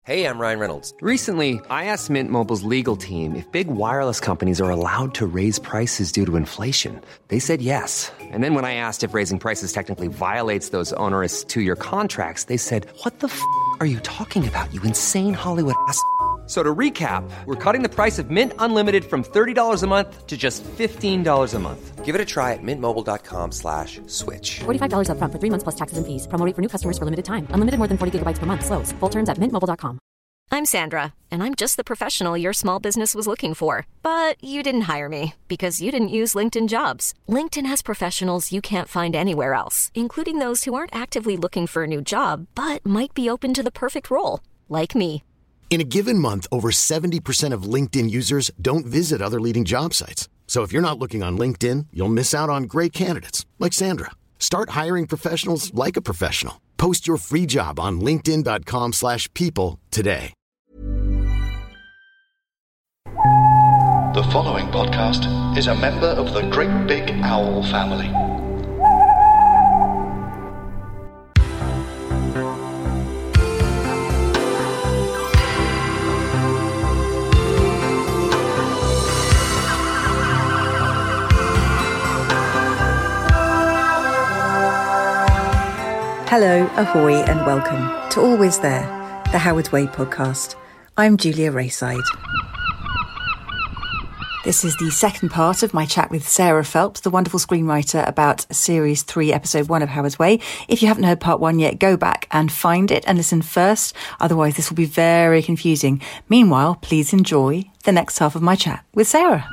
Hey, I'm Ryan Reynolds. Recently, I asked Mint Mobile's legal team if big wireless companies are allowed to raise prices due to inflation. They said yes. And then when I asked if raising prices technically violates those onerous two-year contracts, they said, "What the f*** are you talking about, you insane Hollywood ass?" So to recap, we're cutting the price of Mint Unlimited from $30 a month to just $15 a month. Give it a try at mintmobile.com/switch. $45 up front for 3 months plus taxes and fees. Promo rate for new customers for limited time. Unlimited more than 40 gigabytes per month. Slows full terms at mintmobile.com. I'm Sandra, and I'm just the professional your small business was looking for. But you didn't hire me because you didn't use LinkedIn Jobs. LinkedIn has professionals you can't find anywhere else, including those who aren't actively looking for a new job, but might be open to the perfect role, like me. In a given month, over 70% of LinkedIn users don't visit other leading job sites. So if you're not looking on LinkedIn, you'll miss out on great candidates like Sandra. Start hiring professionals like a professional. Post your free job on linkedin.com/people today. The following podcast is a member of the Great Big Owl family. Hello, ahoy, and welcome to Always There, the Howard's Way podcast. I'm Julia Rayside. This is the second part of my chat with Sarah Phelps, the wonderful screenwriter, about Series 3, Episode 1 of Howard's Way. If you haven't heard Part 1 yet, go back and find it and listen first. Otherwise, this will be very confusing. Meanwhile, please enjoy the next half of my chat with Sarah.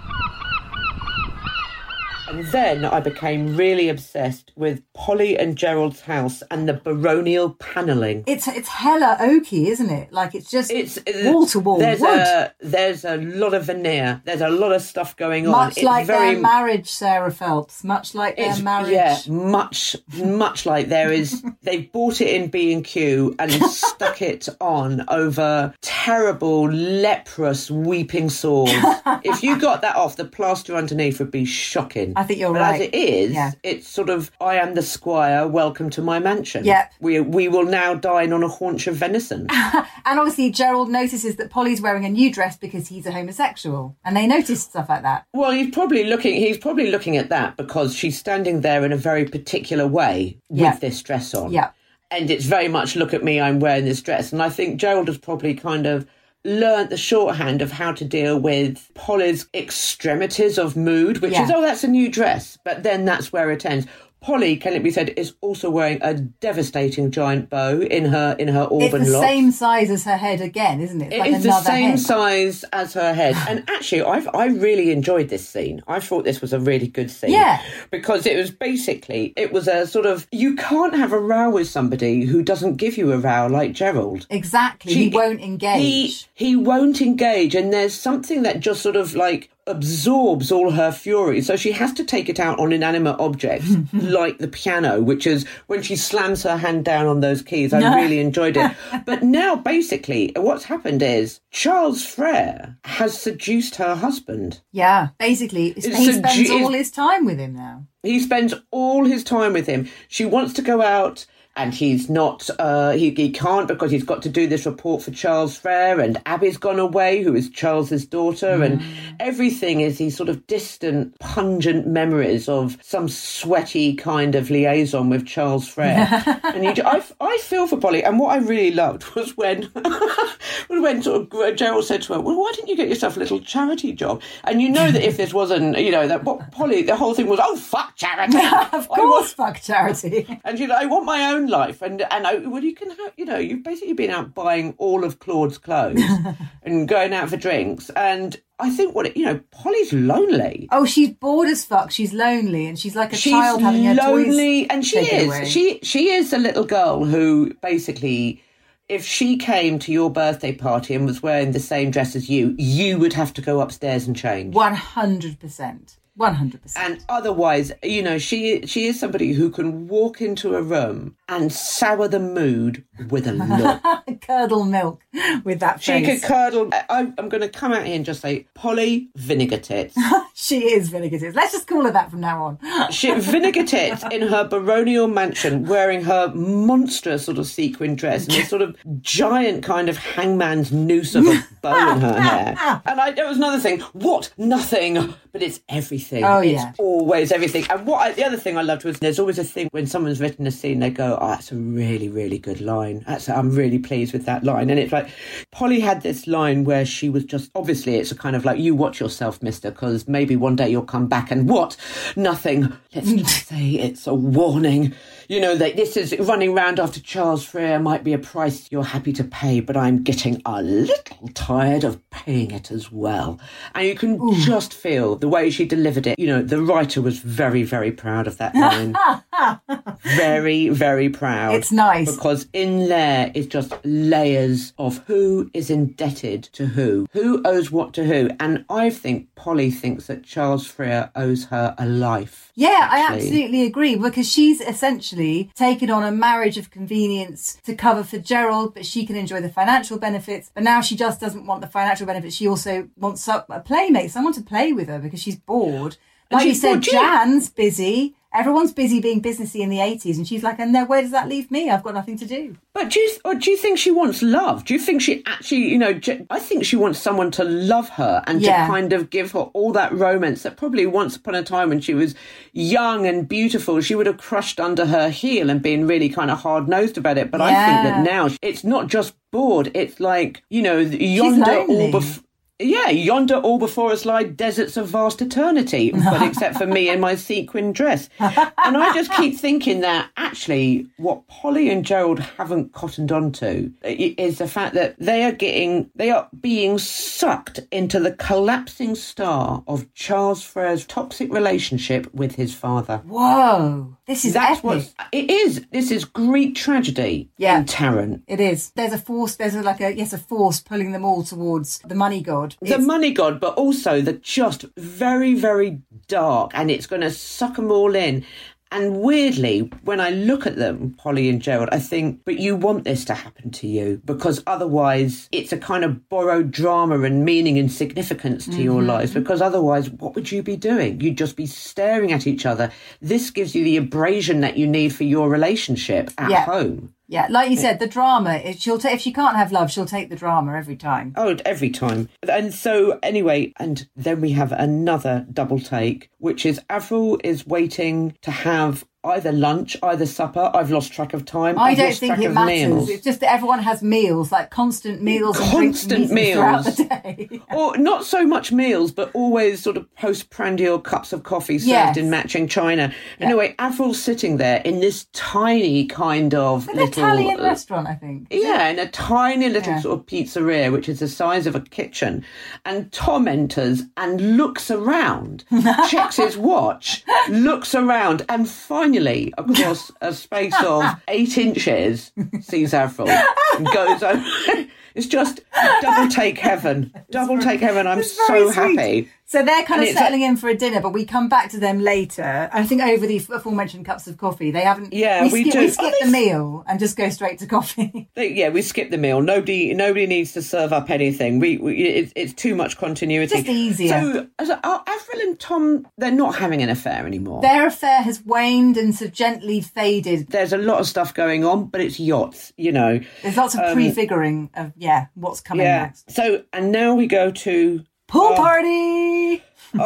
And then I became really obsessed with Polly and Gerald's house and the baronial panelling. It's hella oaky, isn't it? Like it's wall to wall wood. There's a lot of veneer. There's a lot of stuff going on. Much like their marriage, Sarah Phelps. Much like their marriage. Yeah, much like there is. They've bought it in B&Q and stuck it on over terrible, leprous, weeping sores. If you got that off, the plaster underneath would be shocking. I think you're but right. As it is, It's sort of, I am the squire, welcome to my mansion. Yep. We will now dine on a haunch of venison. And obviously Gerald notices that Polly's wearing a new dress because he's a homosexual. And they notice stuff like that. Well, he's probably looking at that because she's standing there in a very particular way with this dress on. Yeah. And it's very much, look at me, I'm wearing this dress. And I think Gerald has probably kind of learnt the shorthand of how to deal with Polly's extremities of mood, which is, that's a new dress. But then that's where it ends. Polly, can it be said, is also wearing a devastating giant bow in her auburn It's the locks. same size as her head again, isn't it? It's the same size as her head. And actually, I really enjoyed this scene. I thought this was a really good scene. Yeah. Because it was a sort of, you can't have a row with somebody who doesn't give you a row like Gerald. Exactly. He won't engage. He won't engage. And there's something that just sort of like absorbs all her fury, so she has to take it out on inanimate objects like the piano, which is when she slams her hand down on those keys. I really enjoyed it. But now basically what's happened is Charles Frere has seduced her husband. Yeah, basically he spends all his time with him now. He spends all his time with him. She wants to go out and he's not, he can't because he's got to do this report for Charles Frere, and Abby's gone away, who is Charles's daughter, and everything is these sort of distant, pungent memories of some sweaty kind of liaison with Charles Frere. And I feel for Polly, and what I really loved was when sort of Gerald said to her, well, why didn't you get yourself a little charity job? And you know that if this wasn't, that what Polly, the whole thing was, oh, fuck charity. Of course, fuck charity. And she's like, I want my own life, and you can have, you've basically been out buying all of Claude's clothes and going out for drinks, and I think Polly's lonely. Oh, she's bored as fuck. She's lonely, and she's like a child having her toys lonely, and she away. She is a little girl who basically, if she came to your birthday party and was wearing the same dress as you would have to go upstairs and change. 100%. 100%. And otherwise, she is somebody who can walk into a room and sour the mood with a look. Curdle milk with that face. She could curdle. I'm going to come out here and just say, Polly Vinegar Tits. She is Vinegar Tits. Let's just call her that from now on. Vinegar Tits in her baronial mansion, wearing her monstrous sort of sequin dress and this sort of giant kind of hangman's noose of a bow in her hair. And there was another thing. What? Nothing. But it's everything. Oh, it's yeah. always everything. And the other thing I loved was there's always a thing when someone's written a scene, they go, oh, that's a really, really good line. I'm really pleased with that line. And it's like, Polly had this line where she was just, obviously it's a kind of like, you watch yourself, mister, because maybe one day you'll come back and what? Nothing. Let's just say it's a warning. You know, that this is running round after Charles Frere might be a price you're happy to pay, but I'm getting a little tired of paying it as well. And you can just feel the way she delivered it. You know, the writer was very, very proud of that line. Very, very proud. It's nice. Because in there is just layers of who is indebted to who owes what to who. And I think Polly thinks that Charles Frere owes her a life. Yeah, I absolutely agree, because she's essentially taken on a marriage of convenience to cover for Gerald, but she can enjoy the financial benefits. But now she just doesn't want the financial benefits. She also wants a playmate, someone to play with her, because she's bored. Like you said, Jan's busy. Everyone's busy being businessy in the 80s, and she's like, and then where does that leave me? I've got nothing to do. But do you think she wants love? Do you think she actually, you know, I think she wants someone to love her and to kind of give her all that romance that probably once upon a time when she was young and beautiful, she would have crushed under her heel and been really kind of hard-nosed about it. But I think that now it's not just bored. It's like, you know, yonder all before us lie deserts of vast eternity, but except for me in my sequin dress. And I just keep thinking that actually what Polly and Gerald haven't cottoned onto is the fact that they are being sucked into the collapsing star of Charles Frere's toxic relationship with his father. Whoa, this is epic. It is. This is Greek tragedy in Tarrant. It is. There's a force, a force pulling them all towards the money god. The money god, but also the just very, very dark, and it's going to suck them all in. And weirdly, when I look at them, Polly and Gerald, I think, but you want this to happen to you, because otherwise it's a kind of borrowed drama and meaning and significance to your lives, because otherwise what would you be doing? You'd just be staring at each other. This gives you the abrasion that you need for your relationship at home. Yeah, like you said, the drama, if she can't have love, she'll take the drama every time. Oh, every time. And so, anyway, and then we have another double take, which is Avril is waiting to have either lunch, either supper. I've lost track of time. I don't think it matters. Meals. It's just that everyone has meals, like constant meals and constant meals throughout the day. Or not so much meals, but always sort of postprandial cups of coffee served in matching china. Yeah. Anyway, Avril's sitting there in this tiny kind of little Italian restaurant, I think. Yeah, in a tiny little sort of pizzeria, which is the size of a kitchen. And Tom enters and looks around, checks his watch, looks around, and finally, across a space of 8 inches, sees Avril and goes over. It's just double take heaven. Double take heaven. I'm so happy. So they're kind of settling in for a dinner, but we come back to them later. I think over the aforementioned cups of coffee. They haven't... Yeah, we do. We skip the meal and just go straight to coffee. We skip the meal. Nobody needs to serve up anything. It's too much continuity. Just easier. So are Avril and Tom, they're not having an affair anymore? Their affair has waned and so gently faded. There's a lot of stuff going on, but it's yachts, you know. There's lots of prefiguring of, what's coming next. So, and now we go to... Pool party!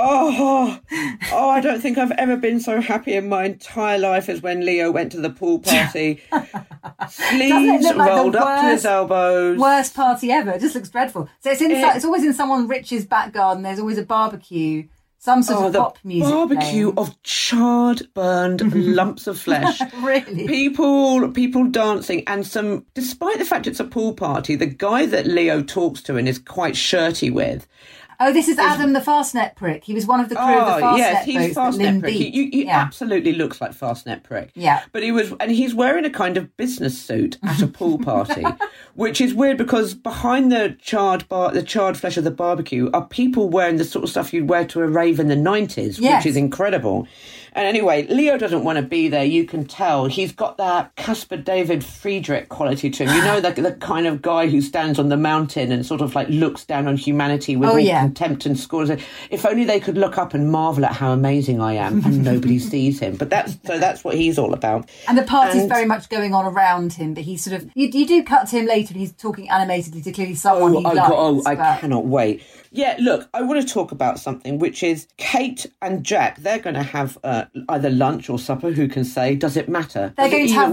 I don't think I've ever been so happy in my entire life as when Leo went to the pool party. Sleeves rolled up to his elbows. Worst party ever. It just looks dreadful. So it's always in someone rich's back garden. There's always a barbecue. Some sort of pop music barbecue playing. Of charred, burned lumps of flesh. Really? People dancing, and some. Despite the fact it's a pool party, the guy that Leo talks to and is quite shirty with. Oh, this is Adam the Fastnet prick. He was one of the crew of the Fastnet yes, he's boats Fastnet prick. He absolutely looks like Fastnet prick. Yeah. But he's wearing a kind of business suit at a pool party, which is weird because behind the charred flesh of the barbecue are people wearing the sort of stuff you'd wear to a rave in the 90s, which is incredible. And anyway, Leo doesn't want to be there. You can tell. He's got that Caspar David Friedrich quality to him. You know, the kind of guy who stands on the mountain and sort of like looks down on humanity with contempt and scorn. If only they could look up and marvel at how amazing I am, and nobody sees him. But that's what he's all about. And the party's very much going on around him, but he's sort of... You do cut to him later and he's talking animatedly to clearly someone he likes. I cannot wait. Yeah, look, I want to talk about something, which is Kate and Jack. They're going to have either lunch or supper. Who can say? Does it matter? They're going to have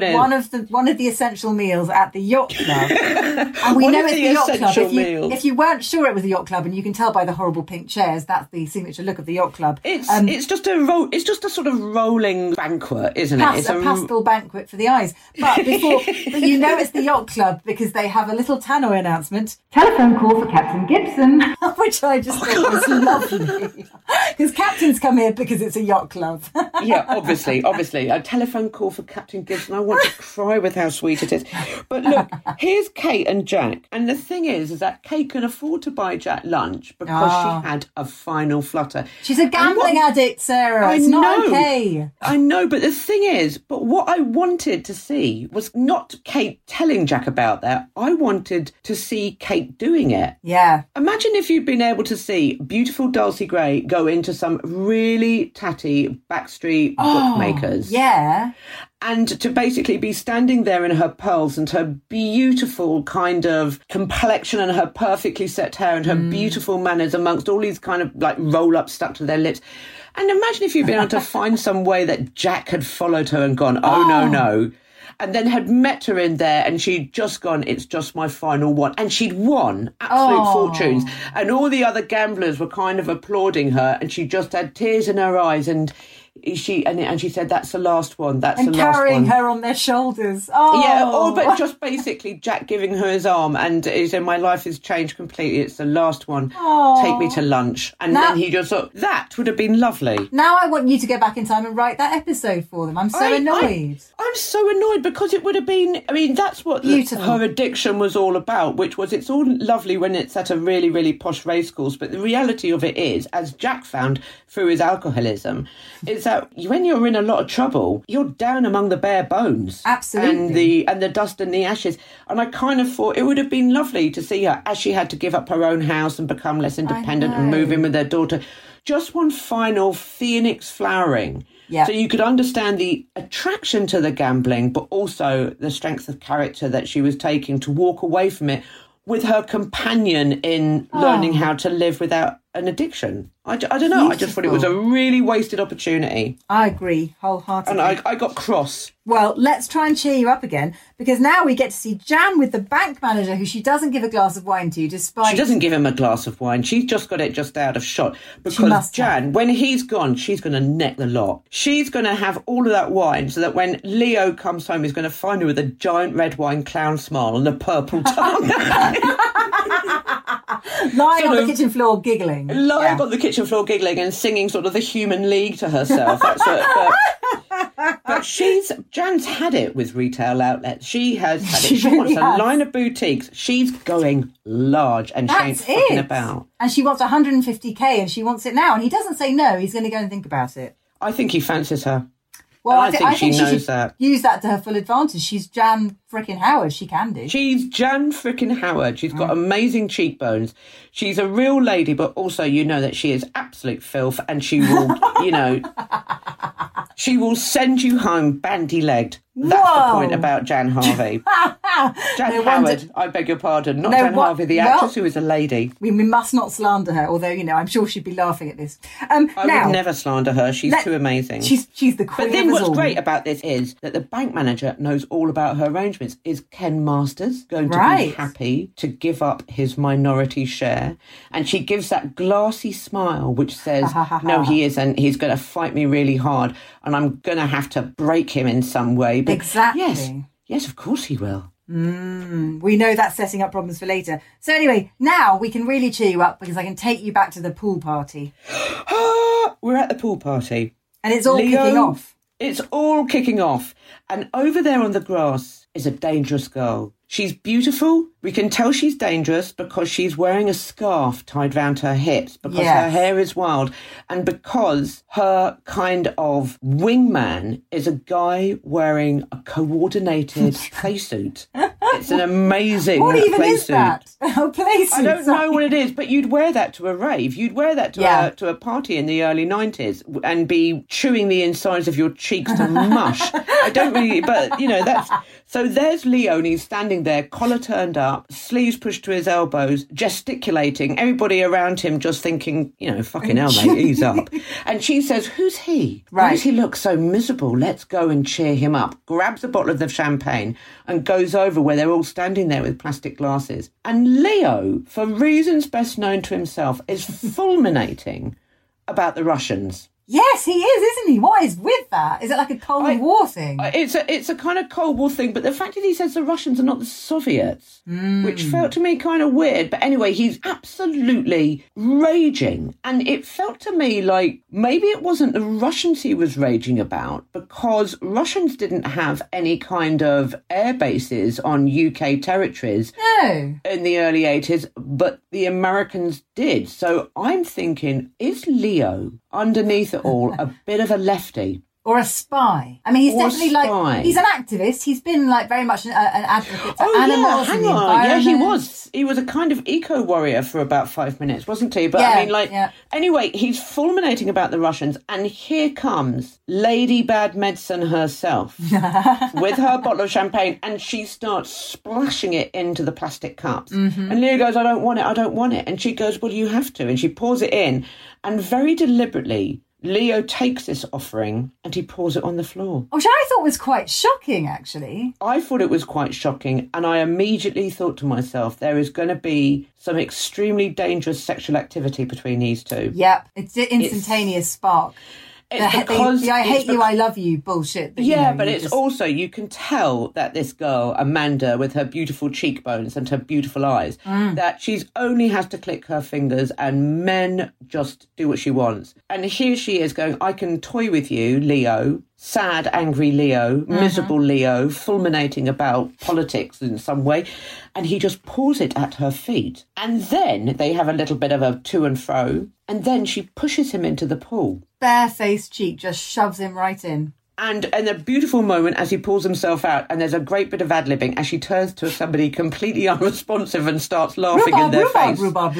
one of the essential meals at the yacht club. And we know it's the yacht club. If you weren't sure it was the yacht club, and you can tell by the horrible pink chairs, that's the signature look of the yacht club. It's just a sort of rolling banquet, isn't it? It's a pastel banquet for the eyes. But you know it's the yacht club because they have a little tannoy announcement. Telephone call for Captain Gibson. Which I just thought was lovely. Because captains come here because it's a yacht club. Yeah, obviously. A telephone call for Captain Gibson. I want to cry with how sweet it is. But look, here's Kate and Jack. And the thing is that Kate can afford to buy Jack lunch because she had a final flutter. She's a gambling addict, Sarah. It's not okay. I know, but the thing is, what I wanted to see was not Kate telling Jack about that. I wanted to see Kate doing it. Yeah. Imagine if you'd been able to see beautiful Dulcie Gray go into some really tatty backstreet bookmakers. Yeah. And to basically be standing there in her pearls and her beautiful kind of complexion and her perfectly set hair and her beautiful manners amongst all these kind of like roll-ups stuck to their lips. And imagine if you'd been able to find some way that Jack had followed her and gone, no. And then had met her in there and she'd just gone, it's just my final one. And she'd won absolute fortunes. And all the other gamblers were kind of applauding her and she just had tears in her eyes and she said, that's the last one. That's the last one. And carrying her on their shoulders. But just basically Jack giving her his arm and he said, my life has changed completely. It's the last one. Take me to lunch. And then he just thought, that would have been lovely. Now I want you to go back in time and write that episode for them. I'm so annoyed. I'm so annoyed because it would have been, that's what her addiction was all about, which was it's all lovely when it's at a really, really posh race course. But the reality of it is, as Jack found through his alcoholism, is that when you're in a lot of trouble, you're down among the bare bones. Absolutely. And the dust and the ashes. And I kind of thought it would have been lovely to see her as she had to give up her own house and become less independent and move in with their daughter. Just one final phoenix flowering. Yeah. So you could understand the attraction to the gambling, but also the strength of character that she was taking to walk away from it with her companion in learning how to live without an addiction. I don't know. Beautiful. I just thought it was a really wasted opportunity. I agree wholeheartedly. And I got cross. Well, let's try and cheer you up again, because now we get to see Jan with the bank manager, who she doesn't give a glass of wine to, despite... She doesn't give him a glass of wine. She's just got it just out of shot. Because Jan, when he's gone, she's going to neck the lot. She's going to have all of that wine so that when Leo comes home, he's going to find her with a giant red wine clown smile and a purple tongue. Lying on the kitchen floor giggling. Lying on the kitchen floor giggling and singing sort of the Human League to herself. That's but Jan's had it with retail outlets. She has had it. She wants a line of boutiques. She's going large and she ain't fucking about. And she wants 150k and she wants it now. And he doesn't say no. He's going to go and think about it. I think he fancies her. Well, I think she knows that. Use that to her full advantage. She's Jan frickin' Howard. She can do. She's Jan frickin' Howard. She's got amazing cheekbones. She's a real lady, but also you know that she is absolute filth and she will, she will send you home bandy-legged. That's the point about Jan Harvey. Jan Howard, I beg your pardon. Not Jan Harvey, the actress who is a lady. We must not slander her, although, I'm sure she'd be laughing at this. I would never slander her. She's too amazing. She's the queen. But then what's great about this is that the bank manager knows all about her arrangements. Is Ken Masters going to be happy to give up his minority share? And she gives that glassy smile which says, no, he isn't. He's going to fight me really hard and I'm going to have to break him in some way. But exactly. Yes, of course he will. We know that's setting up problems for later. So anyway, now we can really cheer you up because I can take you back to the pool party. We're at the pool party. And it's all kicking off. It's all kicking off. And over there on the grass, is a dangerous girl. She's beautiful. We can tell she's dangerous because she's wearing a scarf tied round her hips, because her hair is wild, and because her kind of wingman is a guy wearing a coordinated playsuit. It's an amazing What even is playsuit. that? Oh, playsuit. I don't know what it is, but you'd wear that to a rave. You'd wear that to a party in the early 90s and be chewing the insides of your cheeks to mush. I don't really, but, you know, that's... So there's Leo, and he's standing there, collar turned up, sleeves pushed to his elbows, gesticulating, everybody around him just thinking, you know, fucking hell, mate, ease up. And she says, who's he? Why does he look so miserable? Let's go and cheer him up. Grabs a bottle of the champagne and goes over where they're all standing there with plastic glasses. And Leo, for reasons best known to himself, is fulminating about the Russians. Yes, he is, isn't he? What is with that? Is it like a Cold War thing? It's a kind of Cold War thing, but the fact that he says the Russians are not the Soviets, which felt to me kind of weird. But anyway, he's absolutely raging. And it felt to me like maybe it wasn't the Russians he was raging about, because Russians didn't have any kind of air bases on UK territories in the early 80s, but the Americans did. So I'm thinking, is Leo underneath it all a bit of a lefty? Or a spy. I mean, he's definitely like, he's an activist. He's been like very much an advocate for animals and the environment. Yeah, he was. He was a kind of eco-warrior for about 5 minutes, wasn't he? But I mean, anyway, he's fulminating about the Russians, and here comes Lady Bad Medicine herself with her bottle of champagne, and she starts splashing it into the plastic cups. And Leo goes, I don't want it. And she goes, well, you have to. And she pours it in, and very deliberately, Leo takes this offering and he pours it on the floor. Which I thought was quite shocking, actually. I thought it was quite shocking, and I immediately thought to myself, there is going to be some extremely dangerous sexual activity between these two. Yep, it's instantaneous spark. It's because I hate you, I love you bullshit. That, but it's also, you can tell that this girl, Amanda, with her beautiful cheekbones and her beautiful eyes, that she's only has to click her fingers and men just do what she wants. And here she is going, I can toy with you, Leo. Sad, angry Leo, miserable Leo, fulminating about politics in some way. And he just pours it at her feet. And then they have a little bit of a to and fro. And then she pushes him into the pool. Barefaced cheek, just shoves him right in. And a beautiful moment as he pulls himself out, and there's a great bit of ad-libbing as she turns to somebody completely unresponsive and starts laughing in their face. Rhubarb.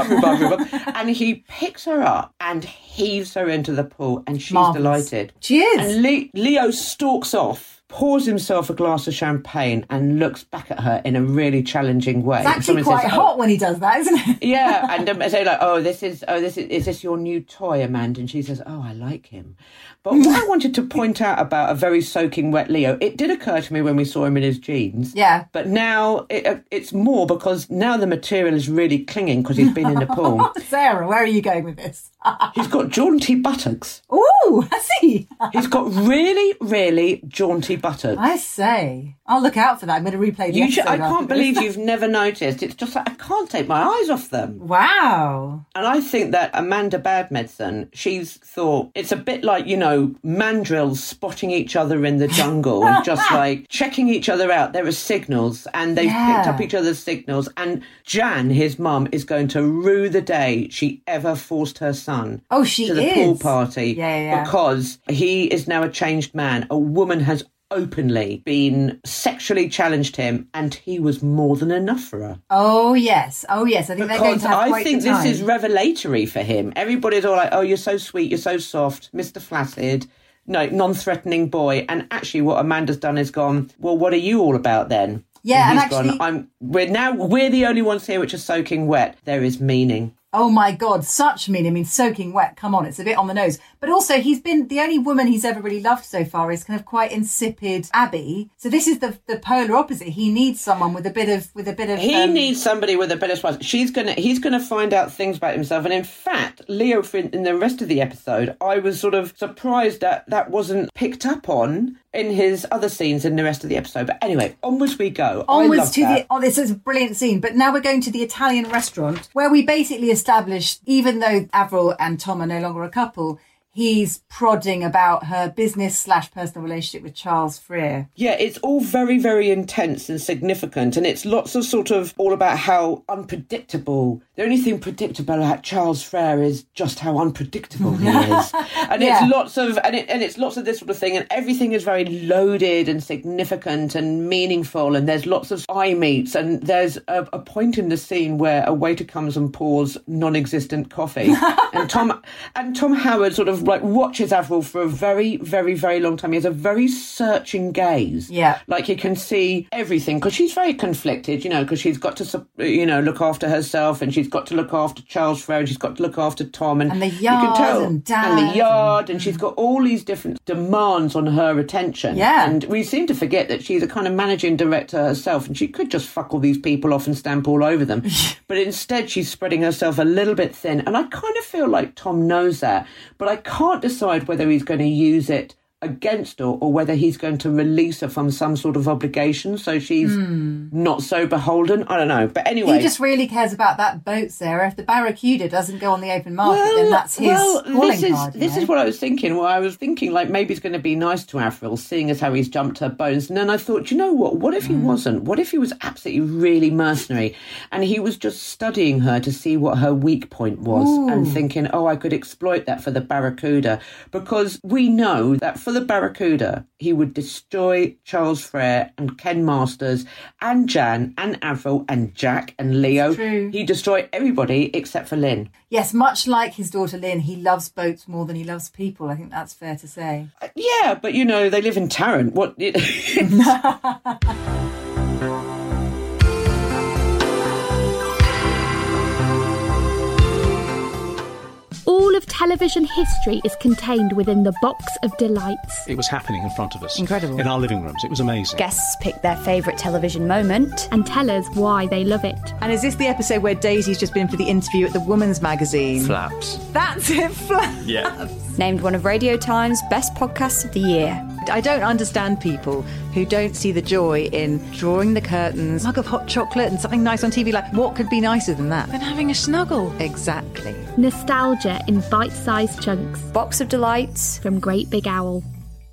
And he picks her up and heaves her into the pool, and she's delighted. She is. And Leo stalks off, pours himself a glass of champagne and looks back at her in a really challenging way. It's actually quite hot when he does that, isn't it? Yeah, and say like, is this your new toy, Amanda? And she says, I like him. But what I wanted to point out about a very soaking wet Leo, it did occur to me when we saw him in his jeans. Yeah. But now it's more because now the material is really clinging because he's been in the pool. Sarah, where are you going with this? He's got jaunty buttocks. Ooh, has he? He's got really, really jaunty buttocks. I say. I'll look out for that. I'm going to replay the episode. I can't believe you've never noticed. It's just like, I can't take my eyes off them. Wow. And I think that Amanda Bad Medicine, she's thought it's a bit like, mandrills spotting each other in the jungle and just like checking each other out. There are signals, and they've picked up each other's signals. And Jan, his mum, is going to rue the day she ever forced her son to the pool party. Yeah. Because he is now a changed man. A woman has openly been sexually challenged him, and he was more than enough for her. Oh yes. I think they're going to have quite the time. This is revelatory for him. Everybody's all like, you're so sweet, you're so soft, Mr. Flaccid, non-threatening boy. And actually what Amanda's done is gone, well, what are you all about then? Yeah, and he's actually gone, we're the only ones here which are soaking wet. There is meaning. Oh my God, such meaning. I mean, soaking wet, come on, it's a bit on the nose. But also, he's been, the only woman he's ever really loved so far is kind of quite insipid Abby. So this is the polar opposite. He needs someone with a bit of. He needs somebody with a bit of spice. He's gonna find out things about himself. And in fact, Leo, in the rest of the episode, I was sort of surprised that wasn't picked up on in his other scenes in the rest of the episode. But anyway, onwards we go. Onwards to this is a brilliant scene. But now we're going to the Italian restaurant where we basically established, even though Avril and Tom are no longer a couple, he's prodding about her business/personal relationship with Charles Freer. Yeah, it's all very, very intense and significant, and it's lots of sort of all about how unpredictable. The only thing predictable about Charles Freer is just how unpredictable he is, and it's lots of it's lots of this sort of thing, and everything is very loaded and significant and meaningful, and there's lots of eye meets, and there's a point in the scene where a waiter comes and pours non-existent coffee, and Tom Howard sort of like watches Avril for a very, very, very long time. He has a very searching gaze. Yeah. Like he can see everything, because she's very conflicted, because she's got to, look after herself, and she's got to look after Charles Freer, and she's got to look after Tom. And the yard, you can tell, and Dad. And the yard, and she's got all these different demands on her attention. Yeah. And we seem to forget that she's a kind of managing director herself, and she could just fuck all these people off and stamp all over them. But instead, she's spreading herself a little bit thin. And I kind of feel like Tom knows that, but I can't decide whether he's going to use it against her or whether he's going to release her from some sort of obligation so she's not so beholden. I don't know. But anyway. He just really cares about that boat, Sarah. If the Barracuda doesn't go on the open market, then that's his calling card. This is what I was thinking. Well, I was thinking like maybe he's going to be nice to Avril, seeing as how he's jumped her bones. And then I thought, you know what? What if he wasn't? What if he was absolutely really mercenary and he was just studying her to see what her weak point was and thinking, I could exploit that for the Barracuda? Because we know that for the Barracuda, he would destroy Charles Freer and Ken Masters and Jan and Avril and Jack and Leo. True. He'd destroy everybody except for Lynn. Yes, much like his daughter Lynn, he loves boats more than he loves people. I think that's fair to say. Yeah, but they live in Tarrant. What? All of television history is contained within the Box of Delights. It was happening in front of us. Incredible. In our living rooms. It was amazing. Guests pick their favourite television moment. And tell us why they love it. And is this the episode where Daisy's just been for the interview at the Woman's Magazine? Flaps. That's it, Flaps. Yeah. Named one of Radio Time's best podcasts of the year. I don't understand people who don't see the joy in drawing the curtains, a mug of hot chocolate and something nice on TV. Like, what could be nicer than that? Than having a snuggle. Exactly. Nostalgia in bite-sized chunks. Box of Delights. From Great Big Owl.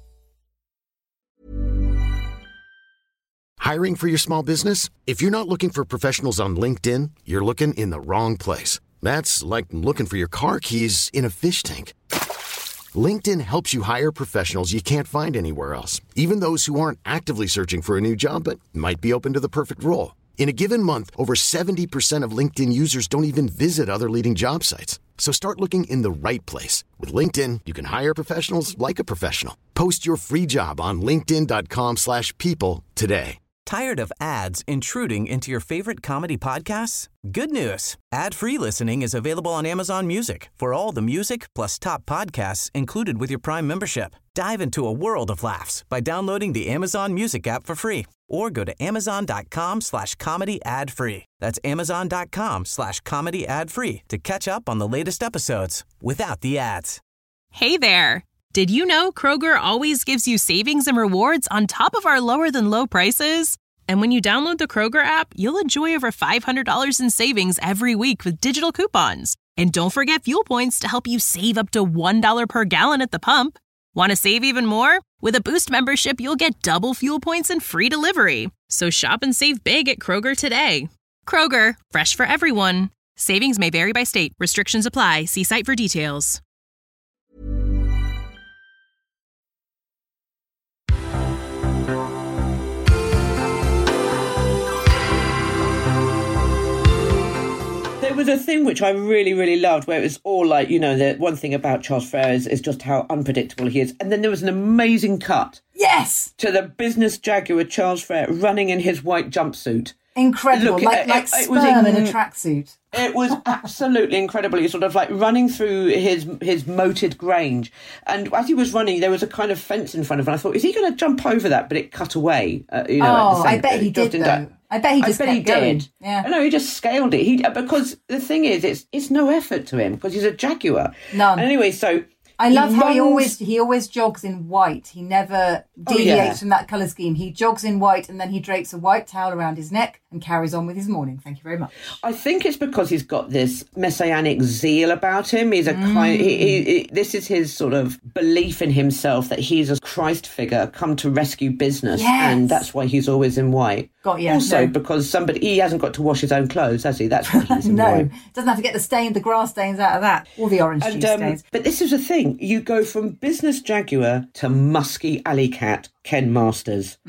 Hiring for your small business? If you're not looking for professionals on LinkedIn, you're looking in the wrong place. That's like looking for your car keys in a fish tank. LinkedIn helps you hire professionals you can't find anywhere else, even those who aren't actively searching for a new job but might be open to the perfect role. In a given month, over 70% of LinkedIn users don't even visit other leading job sites. So start looking in the right place. With LinkedIn, you can hire professionals like a professional. Post your free job on linkedin.com/people today. Tired of ads intruding into your favorite comedy podcasts? Good news. Ad-free listening is available on Amazon Music for all the music plus top podcasts included with your Prime membership. Dive into a world of laughs by downloading the Amazon Music app for free or go to amazon.com/comedy ad-free. That's amazon.com/comedy ad-free to catch up on the latest episodes without the ads. Hey there. Did you know Kroger always gives you savings and rewards on top of our lower-than-low prices? And when you download the Kroger app, you'll enjoy over $500 in savings every week with digital coupons. And don't forget fuel points to help you save up to $1 per gallon at the pump. Want to save even more? With a Boost membership, you'll get double fuel points and free delivery. So shop and save big at Kroger today. Kroger, fresh for everyone. Savings may vary by state. Restrictions apply. See site for details. There was a thing which I really, really loved where it was all like, the one thing about Charles Freer is just how unpredictable he is. And then there was an amazing cut. Yes! To the business jaguar Charles Freer running in his white jumpsuit. Incredible, like sperm in a tracksuit. It was absolutely incredible. He sort of like running through his moated grange. And as he was running, there was a kind of fence in front of him. I thought, is he going to jump over that? But it cut away. I bet he did, though. I bet he just kept going. Yeah. No, he just scaled it. Because the thing is, it's no effort to him because he's a jaguar. None. And anyway, so I love how he always jogs in white. He never deviates from that colour scheme. He jogs in white and then he drapes a white towel around his neck and carries on with his morning. Thank you very much. I think it's because he's got this messianic zeal about him. He's a this is his sort of belief in himself that he's a Christ figure come to rescue business, and that's why he's always in white. Because he hasn't got to wash his own clothes, has he? That's why he's in white. Doesn't have to get the grass stains out of that, or the orange juice stains. But this is the thing: you go from business Jaguar to musky alley cat Ken Masters.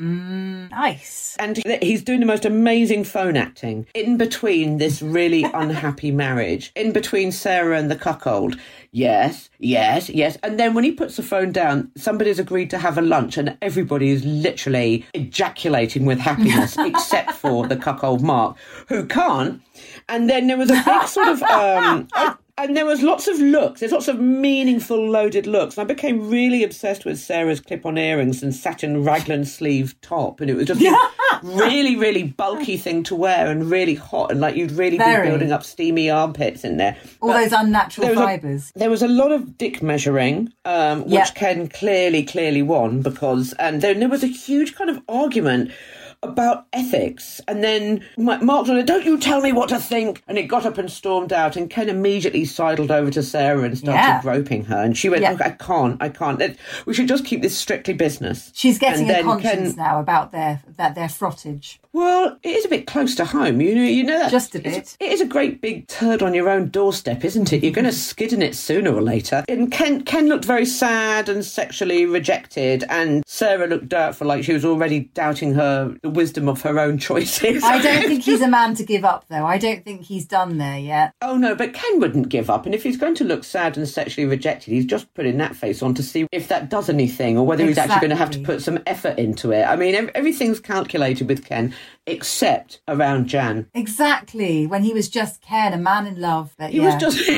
Nice. And he's doing the most amazing phone acting in between this really unhappy marriage, in between Sarah and the cuckold. Yes. And then when he puts the phone down, somebody's agreed to have a lunch and everybody is literally ejaculating with happiness except for the cuckold Mark, who can't. And then there was a big sort of... and there was lots of looks. There's lots of meaningful, loaded looks. And I became really obsessed with Sarah's clip-on earrings and satin raglan sleeve top. And it was just a really, really bulky thing to wear and really hot. And like you'd really be building up steamy armpits in there. All those unnatural fibres. There was a lot of dick measuring, which Ken clearly won because... And then there was a huge kind of argument about ethics, and then Mark was like, don't you tell me what to think, and it got up and stormed out, and Ken immediately sidled over to Sarah and started groping her, and she went, look, I can't, we should just keep this strictly business. She's getting a conscience now about their frottage. Well, it is a bit close to home, you know that. Just a bit. It is a great big turd on your own doorstep, isn't it? You're going to skid in it sooner or later. And Ken looked very sad and sexually rejected, and Sarah looked doubtful, like she was already doubting the wisdom of her own choices. I don't think he's a man to give up, though. I don't think he's done there yet. Oh, no, but Ken wouldn't give up. And if he's going to look sad and sexually rejected, he's just putting that face on to see if that does anything or whether he's actually going to have to put some effort into it. I mean, everything's calculated with Ken, except around Jan. Exactly. When he was just Ken, a man in love. But he was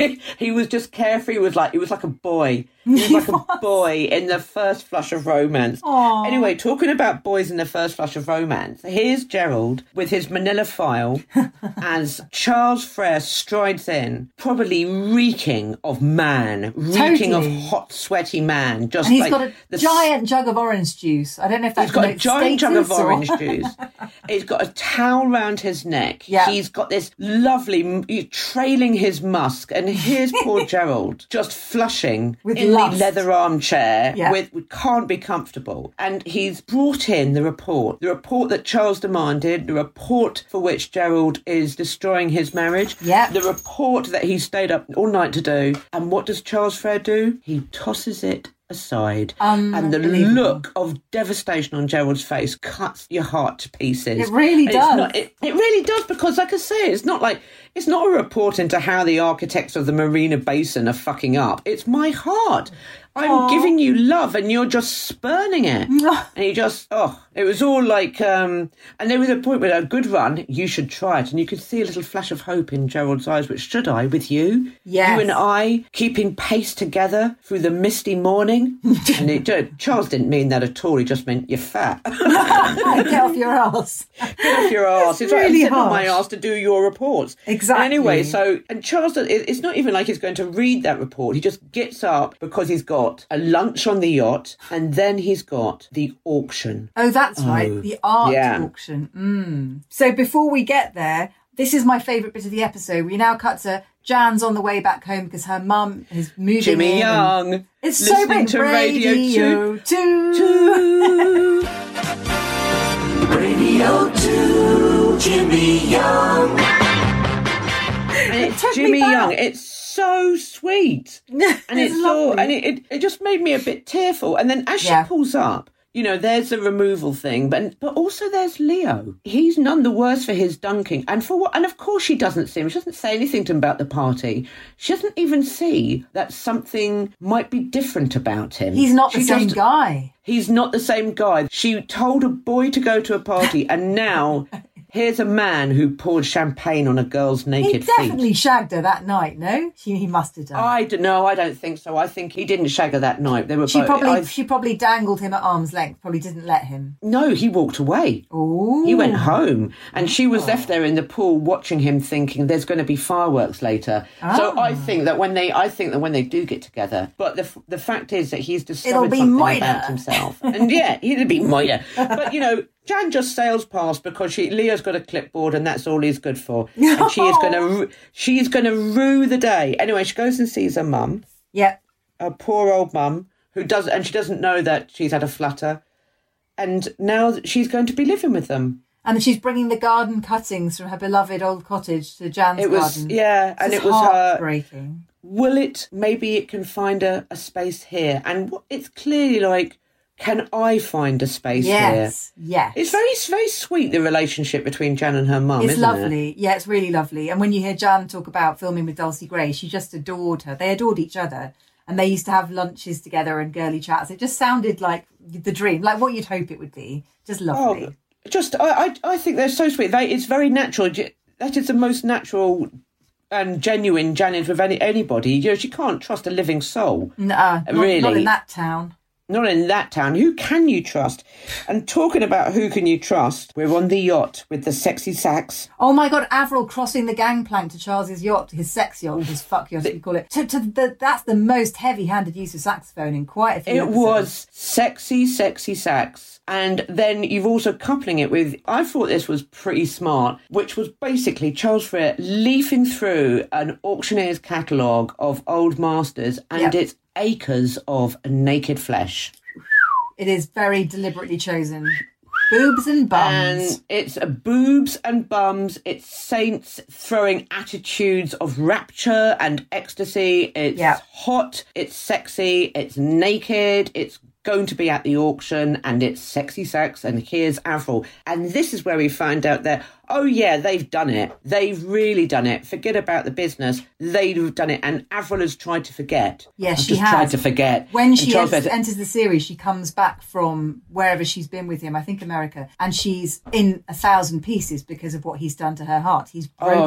just carefree. He was like a boy. He was like a boy in the first flush of romance. Aww. Anyway, talking about boys in the first flush of romance, here's Gerald with his manila file as Charles Frere strides in, probably reeking of man, reeking of hot, sweaty man. And he's got a giant jug of orange juice. I don't know if that's He's got a giant jug of orange juice. He's got a towel round his neck. Yeah. He's got this lovely, trailing his musk. And here's poor Gerald just flushing in the leather armchair with can't be comfortable. And he's brought in the report that Charles demanded, the report for which Gerald is destroying his marriage, the report that he stayed up all night to do. And what does Charles Frere do? He tosses it aside, and the look of devastation on Gerald's face cuts your heart to pieces. It really does. It really does, because like I say, it's not a report into how the architects of the Marina Basin are fucking up. It's my heart. I'm giving you love and you're just spurning it. And he just, it was all like, and there was a point where a good run, you should try it. And you could see a little flash of hope in Gerald's eyes, which should I with you? Yes. You and I keeping pace together through the misty morning. And Charles didn't mean that at all. He just meant you're fat. Get off your arse. Get off your arse. It's really like I'm sitting on harsh. my arse to do your reports. Exactly. And anyway, and Charles, it's not even like he's going to read that report. He just gets up because he's got a lunch on the yacht, and then he's got the auction. Oh, that's right. The art auction. So before we get there, this is my favourite bit of the episode. We now cut to Jan's on the way back home because her mum is moving Jimmy in. Young. It's so big. To Radio 2. Radio 2. Jimmy Young. And it's Jimmy Young. It's so sweet. And it's so, and it just made me a bit tearful. And then as she pulls up, there's the removal thing, but also there's Leo. He's none the worse for his dunking. And for what? And of course she doesn't see him. She doesn't say anything to him about the party. She doesn't even see that something might be different about him. He's not the same guy. He's not the same guy. She told a boy to go to a party and now here's a man who poured champagne on a girl's naked feet. He definitely shagged her that night, no? He must have done. I don't think so. I think he didn't shag her that night. They were She probably dangled him at arm's length, probably didn't let him. No, he walked away. Ooh. He went home, and she was left there in the pool watching him, thinking there's going to be fireworks later. So I think that when they do get together, but the fact is that he's discovered something about himself. And yeah, he'll be minor. But, you know, Jan just sails past because Leo's got a clipboard and that's all he's good for. And she's going to rue the day. Anyway, she goes and sees her mum. Yep. Her poor old mum, she doesn't know that she's had a flutter. And now she's going to be living with them. And she's bringing the garden cuttings from her beloved old cottage to Jan's garden. Yeah, and it was heartbreaking. Maybe it can find a space here. And it's clearly like, can I find a space here? Yes. It's very, very sweet, the relationship between Jan and her mum, It's isn't lovely. it? Yeah, it's really lovely. And when you hear Jan talk about filming with Dulcie Gray, she just adored her. They adored each other. And they used to have lunches together and girly chats. It just sounded like the dream, like what you'd hope it would be. Just lovely. I think they're so sweet. It's very natural. That is the most natural and genuine Jan is with anybody. You know, she can't trust a living soul. No, really. Not in that town. Not in that town. Who can you trust? And talking about who can you trust, we're on the yacht with the sexy sax. Oh my God, Avril crossing the gangplank to Charles's yacht, his sex yacht, his fuck yacht, as we call it. That's the most heavy-handed use of saxophone in quite a few episodes. It was sexy, sexy sax. And then you've also coupling it with, I thought this was pretty smart, which was basically Charles Freer leafing through an auctioneer's catalogue of old masters, and it's acres of naked flesh. It is very deliberately chosen. Boobs and bums. And it's boobs and bums. It's saints throwing attitudes of rapture and ecstasy. It's hot. It's sexy. It's naked. It's going to be at the auction, and it's sexy sax, and here's Avril. And this is where we find out that, oh yeah, they've done it. They've really done it. Forget about the business. They've done it. And Avril has tried to forget. Yes, she has. Tried to forget. When she enters the series, she comes back from wherever she's been with him, I think America, and she's in 1,000 pieces because of what he's done to her heart. He's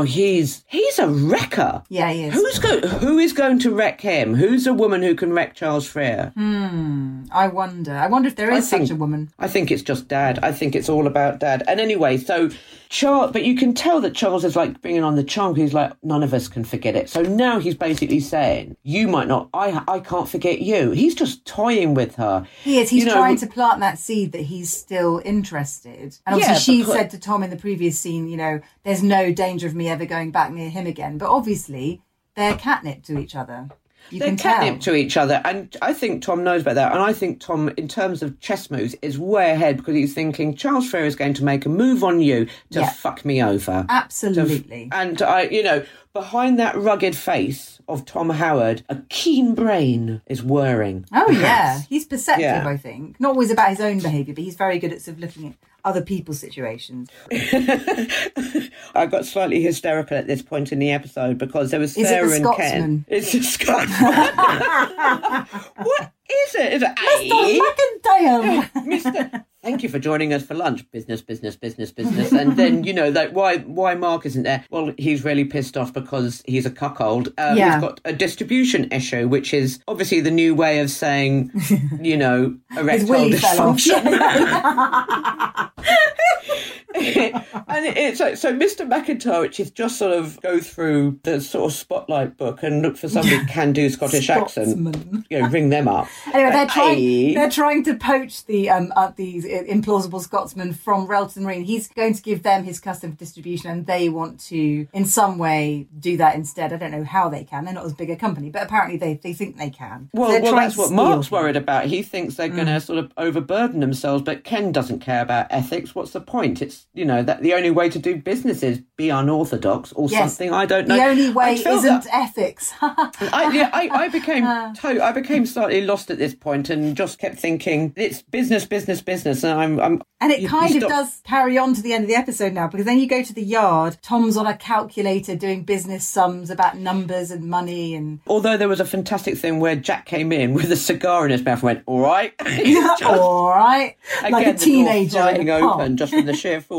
a wrecker. Yeah, he is. Who is going to wreck him? Who's a woman who can wreck Charles Freer? I wonder if there is such a woman. I think it's just Dad. I think it's all about Dad. And anyway, so Charles, but you can tell that Charles is like bringing on the charm. He's like, none of us can forget it. So now he's basically saying, you might not, I can't forget you. He's just toying with her. He is. He's trying to plant that seed that he's still interested. And obviously she said to Tom in the previous scene, you know, there's no danger of me ever going back near him again. But obviously they're catnip to each other. They're catnip to each other, and I think Tom knows about that. And I think Tom, in terms of chess moves, is way ahead because he's thinking Charles Freer is going to make a move on you to fuck me over. Absolutely. And behind that rugged face of Tom Howard, a keen brain is whirring. Oh yeah, he's perceptive. I think not always about his own behaviour, but he's very good at sort of looking at other people's situations. I got slightly hysterical at this point in the episode because there was Sarah and Ken. It's a Scotsman. What is it? Is it Mr. McIntyre? Mr. Thank you for joining us for lunch. Business. And then, you know, like why Mark isn't there? Well, he's really pissed off because he's a cuckold. He's got a distribution issue, which is obviously the new way of saying, you know, erectile dysfunction. And it's like, so Mr. McIntyre, which is just sort of go through the sort of Spotlight book and look for somebody who can do Scottish accent, you know, ring them up. Anyway, they're trying to poach these implausible Scotsmen from Relton Marine. He's going to give them his custom distribution, and they want to, in some way, do that instead. I don't know how they can. They're not as big a company, but apparently they think they can. Well, that's what Mark's worried about. He thinks they're going to sort of overburden themselves, but Ken doesn't care about ethics. What's the point? It's, you know, that the only way to do business is be unorthodox or something. I don't know. The only way isn't ethics. I became slightly lost at this point and just kept thinking it's business, and and it kind of does carry on to the end of the episode now, because then you go to the yard. Tom's on a calculator doing business sums about numbers and money, and although there was a fantastic thing where Jack came in with a cigar in his mouth and went, "All right, all right," like a teenager flying open just from the sheer force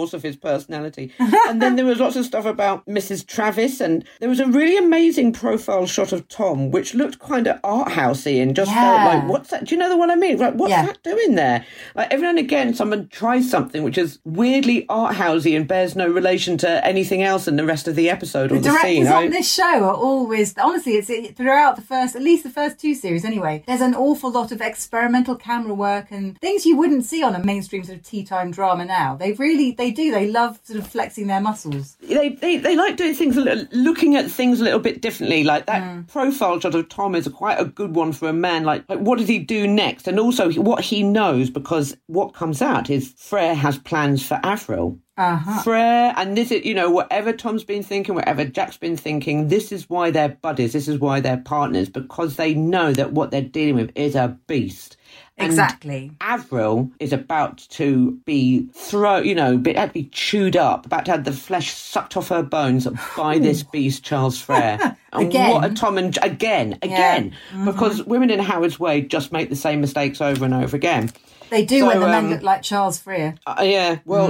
source of his personality. And then there was lots of stuff about Mrs. Travis, and there was a really amazing profile shot of Tom, which looked kind of art housey and just felt like, what's that? Do you know the one I mean? Like, what's that doing there? Like, every now and again, someone tries something which is weirdly art housey and bears no relation to anything else in the rest of the episode or the scene. The directors on this show are always, honestly, it's throughout at least the first two series anyway, there's an awful lot of experimental camera work and things you wouldn't see on a mainstream sort of tea time drama now. They love sort of flexing their muscles. They like doing things, looking at things a little bit differently. Like that profile shot of Tom is quite a good one for a man. Like what does he do next? And also what he knows, because what comes out is Freyr has plans for Avril. Freyr, and this is, whatever Tom's been thinking, whatever Jack's been thinking, this is why they're buddies, this is why they're partners, because they know that what they're dealing with is a beast. Exactly. And Avril is about to be be chewed up, about to have the flesh sucked off her bones by this beast, Charles Freyr. And again. What a Tom and again, because women in Howard's Way just make the same mistakes over and over again. They do when the men look like Charles Freyr. Well,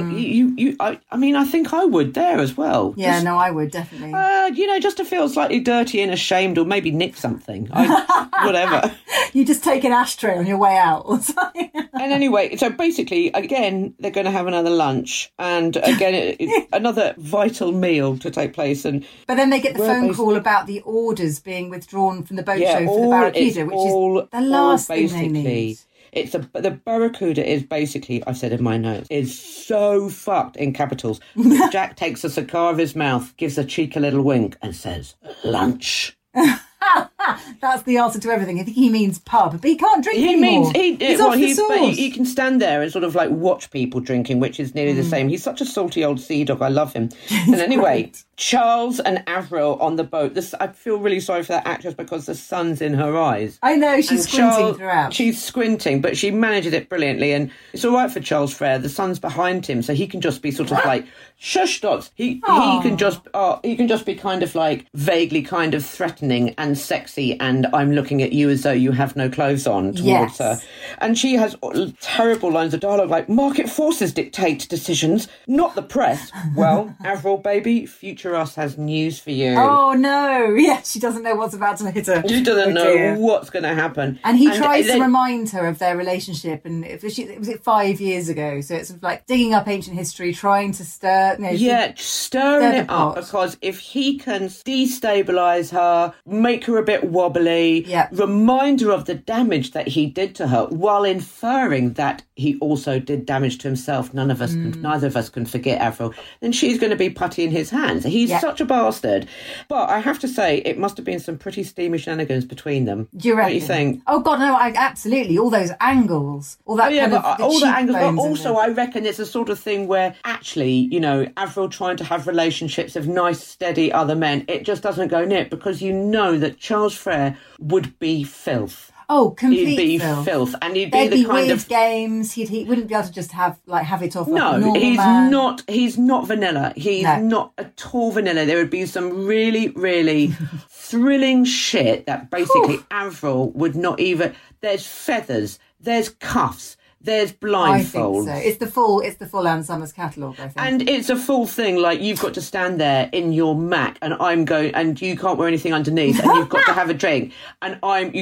I think I would there as well. Yeah, I would, definitely. Just to feel slightly dirty and ashamed, or maybe nick something. Whatever. You just take an ashtray on your way out or something. And anyway, so basically, again, they're going to have another lunch, and again, another vital meal to take place. But then they get the phone call about the orders being withdrawn from the boat show for the Barracuda, which is the last thing they need. The Barracuda is basically, I said in my notes, is so fucked in capitals. Jack takes a cigar of his mouth, gives the cheek a little wink and says, lunch. That's the answer to everything. I think he means pub, but he can't drink anymore. He's off the sauce. He can stand there and sort of like watch people drinking, which is nearly the same. He's such a salty old sea dog. I love him. And anyway, Charles and Avril on the boat. I feel really sorry for that actress because the sun's in her eyes. I know, she's squinting throughout. She's squinting, but she manages it brilliantly. And it's all right for Charles Freyr. The sun's behind him, so he can just be sort of like, shush dots. He can just be kind of like vaguely kind of threatening and sexy, and I'm looking at you as though you have no clothes on towards her. And she has terrible lines of dialogue like, market forces dictate decisions, not the press. Well, Avril, baby, future us has news for you. Oh, no. Yeah, she doesn't know what's about to hit her. She doesn't know what's going to happen. And he tries to remind her of their relationship, and was it 5 years ago? So it's like digging up ancient history, trying to stirring it up, because if he can destabilise her, make her a bit wobbly, remind her of the damage that he did to her, while inferring that he also did damage to himself. Neither of us can forget Avril. Then she's going to be putty in his hands. He's such a bastard. But I have to say, it must have been some pretty steamy shenanigans between them. Do you reckon? What do you think? Oh God, no! Absolutely, all those angles, all that all the angles. But also, I reckon it's a sort of thing where actually, Avril trying to have relationships with nice, steady other men, it just doesn't go near it, because that Charles Freyr would be filth. Oh, complete He'd be filth. And he'd There'd be the be kind weird of games. He wouldn't be able to just have it off like a normal he's man. He's not vanilla. He's not at all vanilla. There would be some really, really thrilling shit that basically Avril would not even... There's feathers, there's cuffs, there's blindfolds. I think so. It's the full Ann Summers catalogue, I think. And it's a full thing, like you've got to stand there in your Mac and and you can't wear anything underneath, and you've got to have a drink, and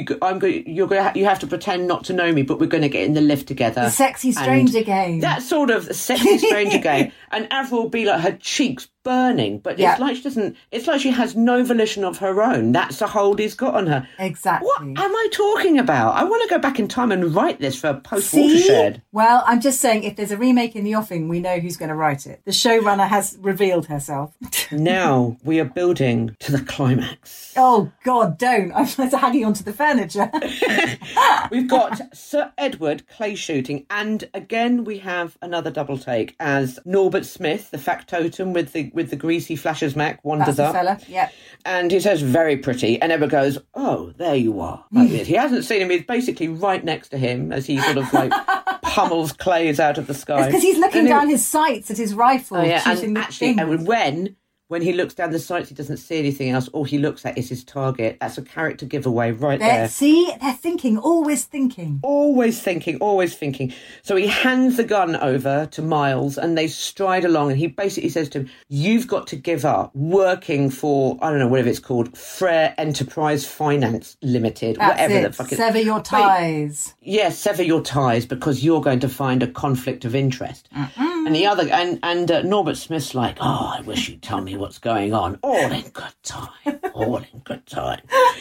you have to pretend not to know me, but we're going to get in the lift together. The sexy stranger game. That sort of sexy stranger game. And Avril will be like, her cheeks burning, but it's like she doesn't. It's like she has no volition of her own. That's the hold he's got on her. Exactly. What am I talking about? I want to go back in time and write this for Post-Watershed. Well, I'm just saying, if there's a remake in the offing, we know who's going to write it. The showrunner has revealed herself. Now we are building to the climax. Oh God, don't! I'm hanging onto the furniture. We've got Sir Edward clay shooting, and again we have another double take as Norbert Smith, the factotum with the greasy flashes Mac, wanders up. Fella. Yep. And he says, very pretty, and Edward goes, oh, there you are. Like this. He hasn't seen him, he's basically right next to him as he sort of like pummels clays out of the sky. Because he's looking down his sights at his rifle. Oh, yeah, and actually, and when when he looks down the sights, he doesn't see anything else. All he looks at is his target. That's a character giveaway right there. See, they're thinking, always thinking. Always thinking, always thinking. So he hands the gun over to Miles and they stride along, and he basically says to him, you've got to give up working for, I don't know, whatever it's called, Frere Enterprise Finance Limited, That's whatever it. the fuck it is. Sever your ties. Yes, sever your ties, because you're going to find a conflict of interest. And the other, and Norbert Smith's like, I wish you'd tell me what's going on. All in good time. All in good time.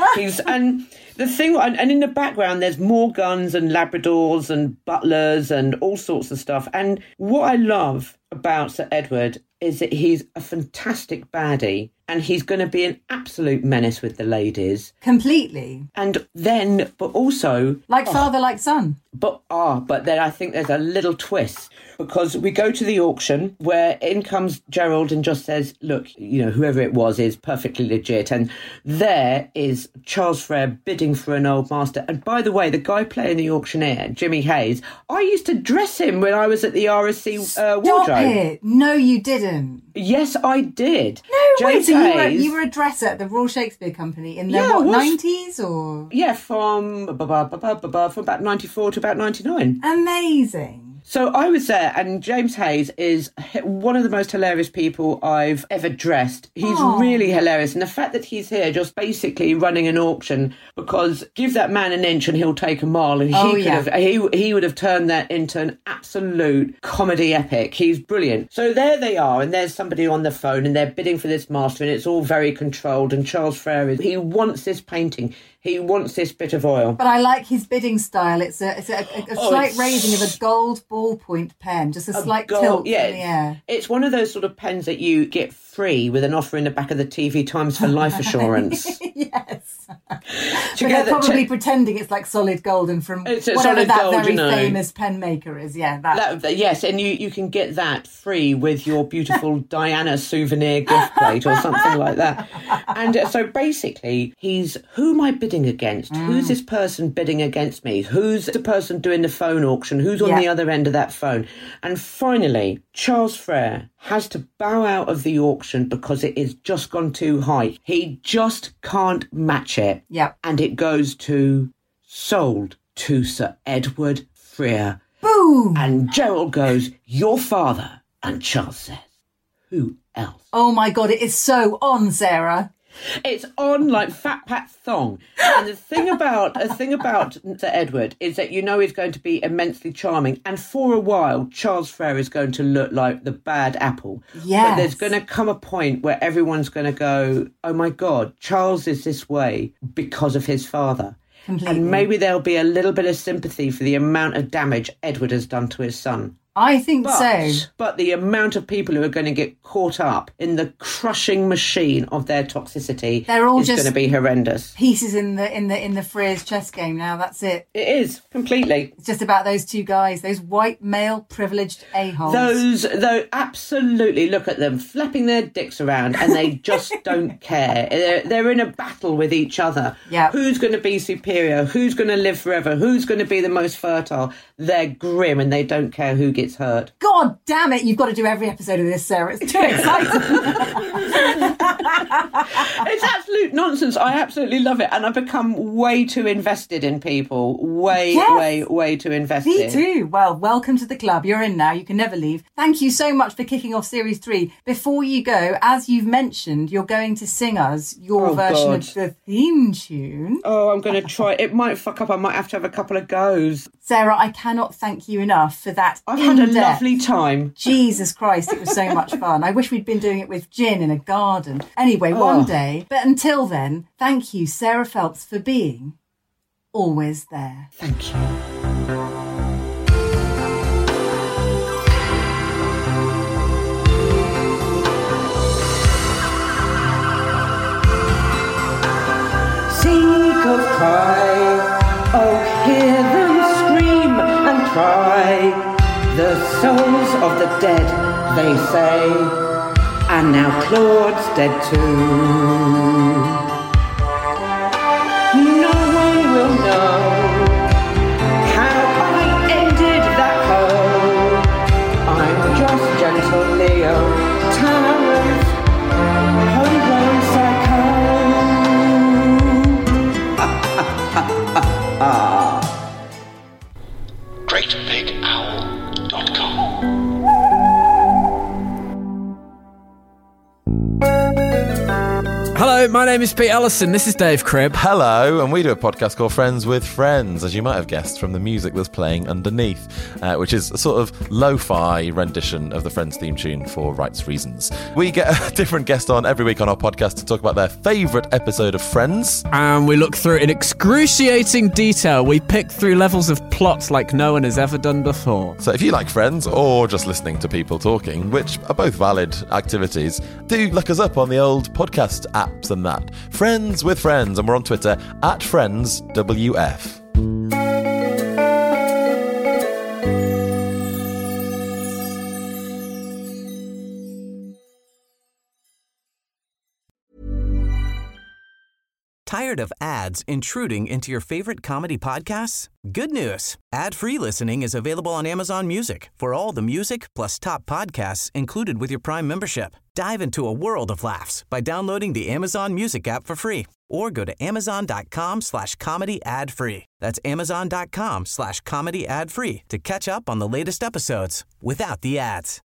And the thing, and in the background, there's more guns and Labradors and butlers and all sorts of stuff. And what I love about Sir Edward is that he's a fantastic baddie, and he's going to be an absolute menace with the ladies. Completely. And then, but also... Like father, like son. But then I think there's a little twist, because we go to the auction where in comes Gerald and just says, look, whoever it was is perfectly legit. And there is Charles Frere bidding for an old master. And by the way, the guy playing the auctioneer, Jimmy Hayes, I used to dress him when I was at the RSC wardrobe. Stop it. No, you didn't. Yes, I did. No, wait, so you were a dresser at the Royal Shakespeare Company in the 90s or? Yeah, from about 94 to about 99. Amazing. So I was there, and James Hayes is one of the most hilarious people I've ever dressed. He's really hilarious. And the fact that he's here just basically running an auction, because give that man an inch and he'll take a mile. And he would have turned that into an absolute comedy epic. He's brilliant. So there they are, and there's somebody on the phone, and they're bidding for this master, and it's all very controlled. And Charles Frere, he wants this painting. He wants this bit of oil. But I like his bidding style. It's a slight raising of a gold ballpoint pen, just a slight tilt in the air. It's one of those sort of pens that you get free with an offer in the back of the TV Times for life assurance. Yes. But they're probably pretending it's like solid gold, and from whatever that gold, very famous pen maker is. Yeah, yes, and you can get that free with your beautiful Diana souvenir gift plate or something like that. And so basically, who am I bidding against? Who's this person bidding against me? Who's the person doing the phone auction? Who's on the other end of that phone? And finally, Charles Frere has to bow out of the auction because it has just gone too high. He just can't match it. Yeah. And it goes to sold to Sir Edward Frere. Boom! And Gerald goes, your father. And Charles says, who else? Oh my God, it is so on, Sarah. It's on like Fat Pat Thong. And the thing about Sir Edward is that he's going to be immensely charming. And for a while, Charles Frere is going to look like the bad apple. Yes. But there's going to come a point where everyone's going to go, oh my God, Charles is this way because of his father. Completely. And maybe there'll be a little bit of sympathy for the amount of damage Edward has done to his son. I think so. But the amount of people who are going to get caught up in the crushing machine of their toxicity is going to be horrendous. Pieces in the Frere's chess game now. That's it. It is completely. It's just about those two guys, those white male privileged a-holes. Those absolutely, look at them flapping their dicks around, and they just don't care. They're in a battle with each other. Yeah. Who's going to be superior? Who's going to live forever? Who's going to be the most fertile? They're grim, and they don't care who gets hurt. God damn it, you've got to do every episode of this, Sarah. It's too exciting. It's absolute nonsense. I absolutely love it. And I've become way too invested in people. Way too invested. Me too. Well, welcome to the club. You're in now. You can never leave. Thank you so much for kicking off Series 3. Before you go, as you've mentioned, you're going to sing us your version of the theme tune. Oh, I'm going to try. It might fuck up. I might have to have a couple of goes. Sarah, I cannot thank you enough for that. I've had a lovely time. Jesus Christ, it was so much fun. I wish we'd been doing it with gin in a garden. Anyway, one day. But until then, thank you, Sarah Phelps, for being always there. Thank you. Seek of cry, oh hear them scream and cry. The souls of the dead, they say, and now Claude's dead too. No one will know how I ended that hoe. I'm just gentle Leo, tyrant, Hello, my name is Pete Ellison. This is Dave Cribb. Hello, and we do a podcast called Friends with Friends, as you might have guessed from the music that's playing underneath, which is a sort of lo-fi rendition of the Friends theme tune for rights reasons. We get a different guest on every week on our podcast to talk about their favourite episode of Friends. And we look through it in excruciating detail. We pick through levels of plot like no one has ever done before. So if you like Friends, or just listening to people talking, which are both valid activities, do look us up on the old podcast apps and that. Friends with Friends, and we're on Twitter @FriendsWF. Tired of ads intruding into your favorite comedy podcasts? Good news. Ad-free listening is available on Amazon Music for all the music plus top podcasts included with your Prime membership. Dive into a world of laughs by downloading the Amazon Music app for free or go to amazon.com/comedy ad-free. That's amazon.com/comedy ad-free to catch up on the latest episodes without the ads.